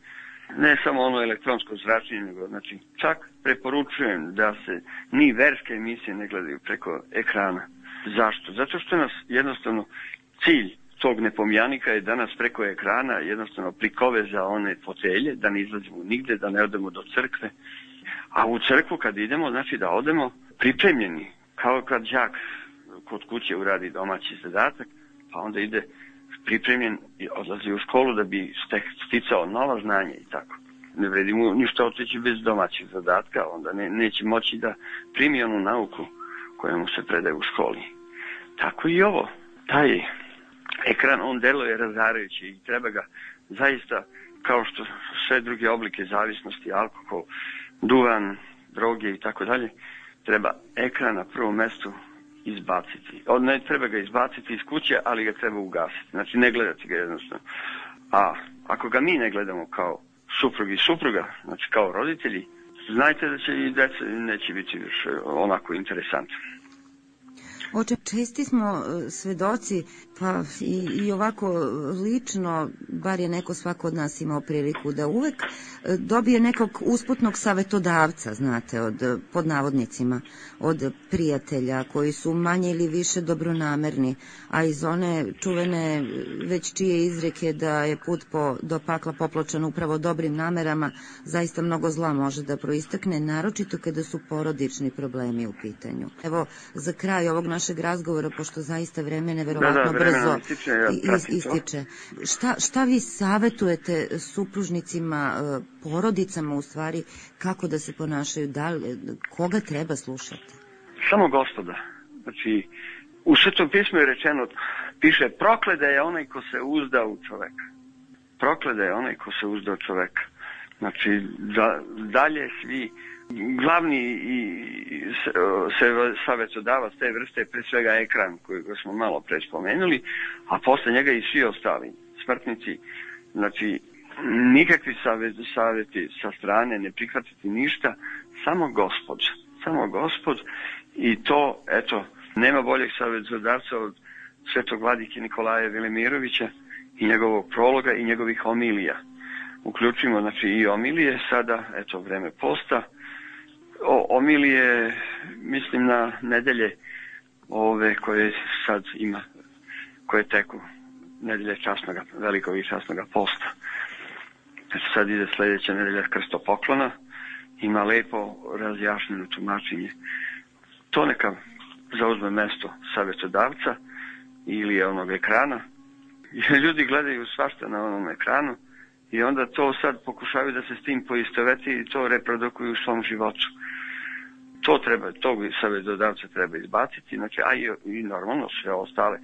Ne samo ono elektronsko zračenje, nego znači čak preporučujem da se ni verske emisije ne gledaju preko ekrana. Zašto? Zato što nas jednostavno cilj tog nepomjanika je da nas preko ekrana jednostavno prikove za one fotelje, da ne izlazimo nigde, da ne odemo do crkve. A u crkvu kad idemo, znači da odemo pripremljeni, kao kad đak kod kuće uradi domaći zadatak, pa onda ide pripremljen i odlazi u školu da bi sticao nova znanja i tako. Ne vredi mu ništa otići bez domaćeg zadatka, onda neće moći da primi onu nauku koja mu se predaje u školi. Tako i ovo. Taj ekran, on deluje razarajući i treba ga zaista, kao što sve druge oblike zavisnosti, alkohol, duvan, droge i tako dalje, treba ekran na prvom mestu izbaciti. Ne treba ga izbaciti iz kuće, ali ga treba ugasiti. Znači ne gledati ga jednostavno. A ako ga mi ne gledamo kao suprug i supruga, znači kao roditelji, znajte da će i deca neće biti još onako interesantno. Oče, česti smo svedoci, pa i ovako lično, bar je neko svako od nas imao priliku da uvek dobije nekog usputnog savetodavca, znate, pod navodnicima, od prijatelja koji su manje ili više dobronamerni, a iz one čuvene već čije izreke da je put do pakla popločan upravo dobrim namerama, zaista mnogo zla može da proistekne, naročito kada su porodični problemi u pitanju. Evo, za kraj ovog našeg razgovora, pošto zaista vreme neverovatno brzo ističe. Šta vi savetujete supružnicima, porodicama u stvari, kako da se ponašaju, koga treba slušati? Samo Gospoda. Znači, u Svetom pismu je rečeno, piše, prokleda je onaj ko se uzda u čoveka. Prokleda je onaj ko se uzda u čoveka. Znači, dalje svi glavni savetodavac te vrste je pre svega ekran koji smo malo pre spomenuli, a posle njega i svi ostali smrtnici. Znači, nikakvi savjeti sa strane, ne prihvatiti ništa, samo Gospod i to, eto, nema boljeg savetodavca od svetog vladike Nikolaja Velimirovića i njegovog prologa i njegovih homilija. Uključimo, znači, i omilije sada, eto, vreme posta. Omilije, mislim na nedelje ove koje sad ima, koje teku, nedelje velikog i časnoga posta. Sad ide sljedeća nedelja krstopoklona, ima lepo razjašnjeno tumačenje. To neka zauzme mesto savetodavca ili onog ekrana. Ljudi gledaju svašta na onom ekranu i onda to sad pokušavaju da se s tim poistoveti i to reprodukuju u svom životu. Tog savetodavca treba izbaciti, znači, a i normalno sve ostale.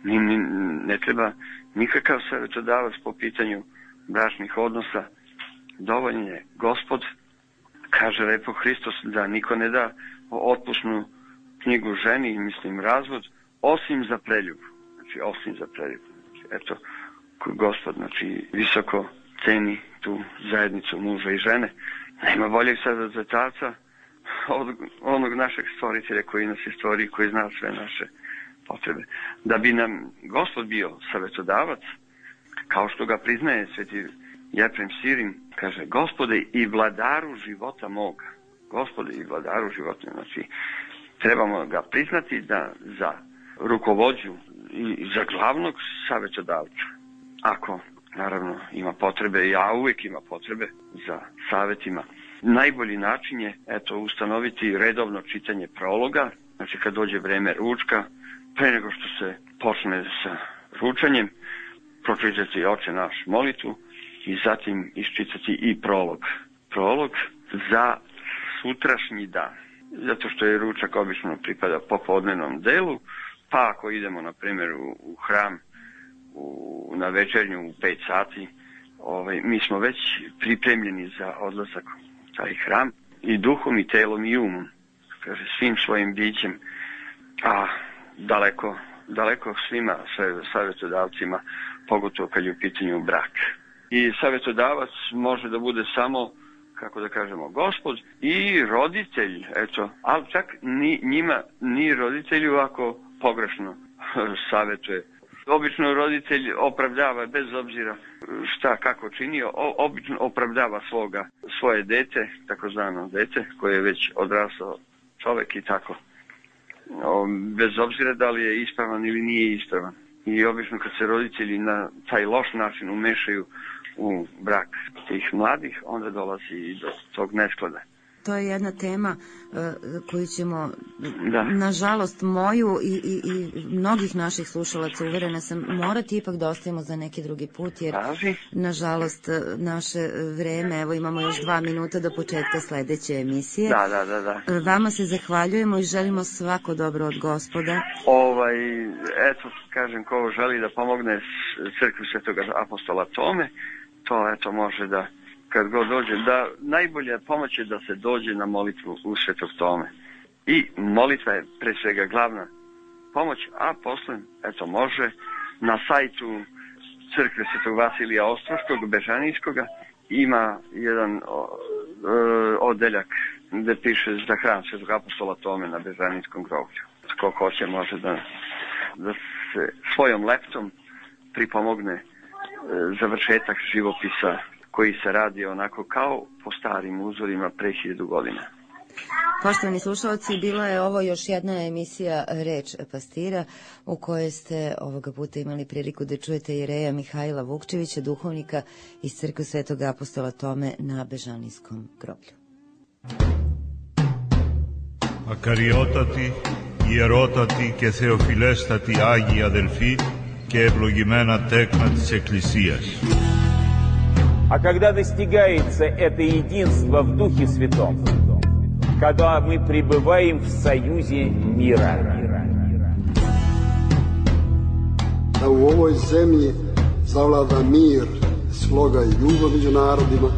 Ne treba nikakav savetodavac po pitanju bračnih odnosa. Dovoljan je Gospod, kaže lepo Hristos, da niko ne da otpusnu knjigu ženi, mislim razvod, osim za preljub. Znači, osim za preljub. Eto, Gospod, znači, visoko ceni tu zajednicu muža i žene. Nema boljeg savetodavca od onog našeg stvoritelja koji nas je stvorio i koji zna sve naše potrebe. Da bi nam Gospod bio savetodavac, kao što ga priznaje sveti Jefrem Sirin, kaže, Gospode i vladaru života moga. Gospode i vladaru života, znači, trebamo ga priznati da za rukovođu i za glavnog savetodavca. Ako, naravno, ima potrebe, ja uvijek ima potrebe za savetima. Najbolji način je, eto, ustanoviti redovno čitanje prologa, znači kad dođe vreme ručka, pre nego što se počne sa ručanjem, pročitati Oče naš molitvu i zatim iščitati i prolog. Prolog za sutrašnji dan. Zato što je ručak obično pripada popodnevnom delu, pa ako idemo, na primjer, u hram na večernju u 5 sati, mi smo već pripremljeni za odlazak u taj hram i duhom i telom i umom, kaže, svim svojim bićem, a daleko svima savjetodavcima, pogotovo kad je u pitanju brak. I savjetodavac može da bude samo, kako da kažemo, Gospod i roditelj, eto, ali čak ni roditelju ako pogrešno savjetuje Obično roditelj opravdava, bez obzira šta kako činio, obično opravdava svoje dete, takozvano dete, koje je već odrastao čovek i tako. Bez obzira da li je ispravan ili nije ispravan. I obično kad se roditelji na taj loš način umešaju u brak tih mladih, onda dolazi i do tog nesklada. To je jedna tema koju ćemo, nažalost moju i mnogih naših slušalaca, uverena sam, morati ipak da ostavimo za neki drugi put, jer nažalost naše vreme, evo imamo još 2 minuta do početka sledeće emisije. Da. Vama se zahvaljujemo i želimo svako dobro od Gospoda. Eto, kažem, ko želi da pomogne crkvi Svetog apostola Tome, to eto može da kad god dođe, da najbolja pomoć je da se dođe na molitvu u Svetog Tome. I molitva je pre svega glavna pomoć, a posle, eto, može na sajtu crkve Svetog Vasilija Ostroškog, Bežanijskoga, ima jedan odeljak gde piše za hram Svetog apostola Tome na Bežanijskom groblju. Ko hoće može da se svojom leptom pripomogne završetak živopisa koji se radi onako kao po starim uzorima pre 1000 godina. Poštovani slušalci, bila je ovo još jedna emisija Reč pastira, u kojoj ste ovoga puta imali priliku da čujete jereja Mihajla Vukčevića, duhovnika iz crkve Svetog apostola Tome na Bežanijskom groblju. Ακαριότατοι, ιερότατοι και θεοφιλέστατοι Άγιοι αδελφοί και ευλογημένα τέκνα της Εκκλησίας. А когда достигается это единство в Духе Святом, когда мы пребываем в союзе мира. Da u ovoj zemlji zavlada mir, sloga i ljubav među narodima.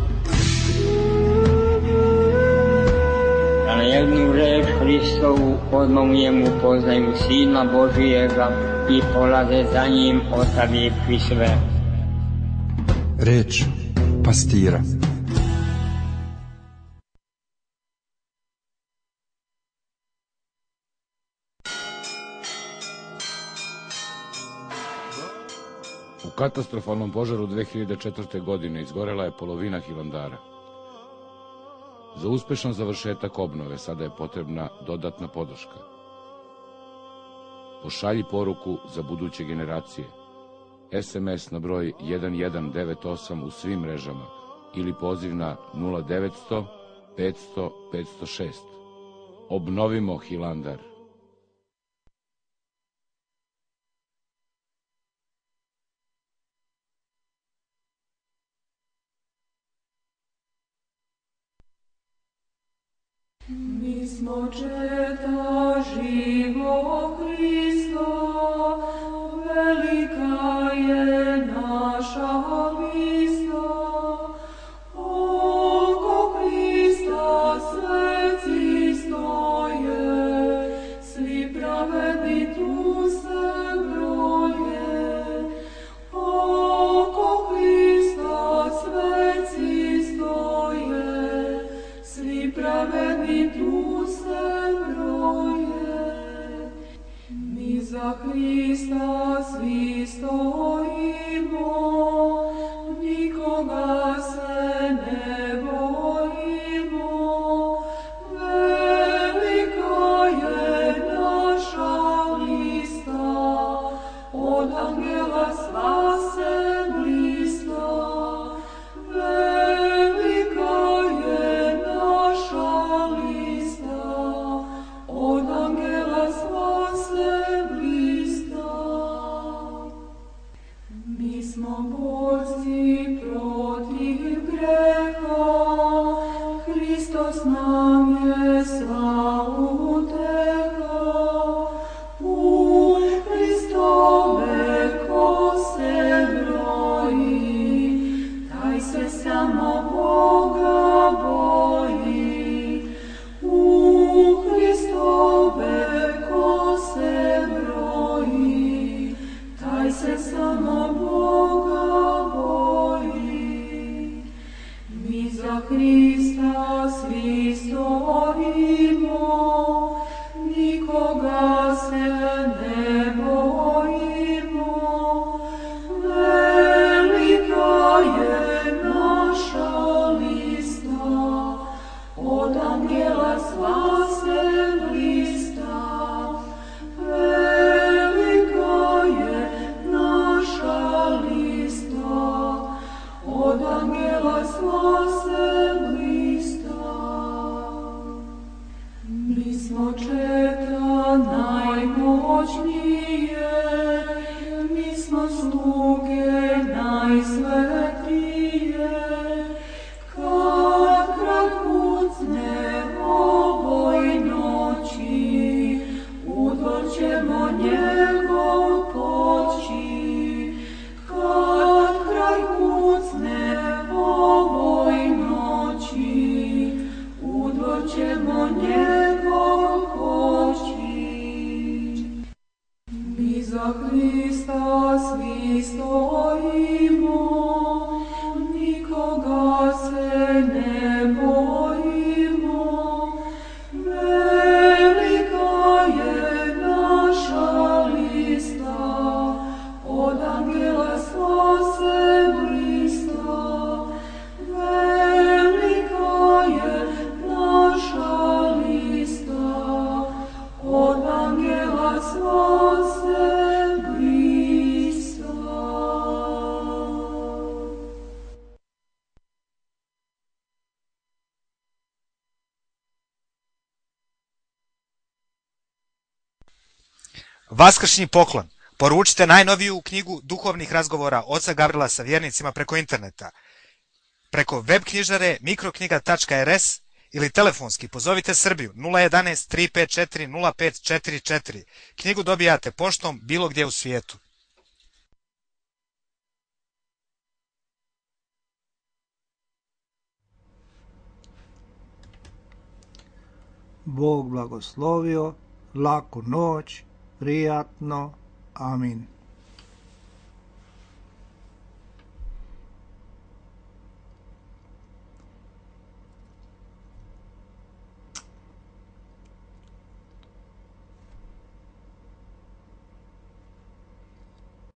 Da na jednu reč Hristovu odmah u njemu poznaju Sina Božijega i polaze za njim ostavivši sve. Reč pastira. U katastrofalnom požaru 2004. godine izgorela je polovina Hilandara. Za uspešan završetak obnove sada je potrebna dodatna podrška. Pošalji poruku za buduće generacije. SMS na broj 1198 u svim mrežama ili poziv na 0900 500 506. Obnovimo Hilandar. Mi smo četa živo Hristo, velika je naša vista. Oko Hrista sveci stoje, svi pravedni tu se broje. Oko Hrista sveci stoje, svi pravedni tu se broje. Mi za Hrista svi stojimo, nikoga se ne bojimo. Velika je naša lista, od angela sva se blista. Velika je naša lista, od angela sva se blista. Mi smo borci protiv greha, Hristos nam je sva uteha. U Hristove ko se broji, taj se samo Boga boji. U Hristove ko se broji, taj se samo Boga boji. Mi za Hrista svi stojimo, nikoga se ne bojimo. sluge najsvetije, kad kraj kucne ovoj noći, u dvor ćemo njegov poći. Kad kraj kucne ovoj noći, u dvor ćemo njegov poći. Mi za Hrista svi stojimo, nikoga se ne bojimo. Velika je naša lista, od angela sva se blista. Velika je naša lista, od angela sva se blista. Vaskršnji poklon. Poručite najnoviju knjigu duhovnih razgovora oca Gavrila sa vjernicima preko interneta. Preko web knjižare mikroknjiga.rs ili telefonski pozovite Srbiju 011 354 0544. Knjigu dobijate poštom bilo gdje u svijetu. Bog blagoslovio, laku noć, prijatno, amin.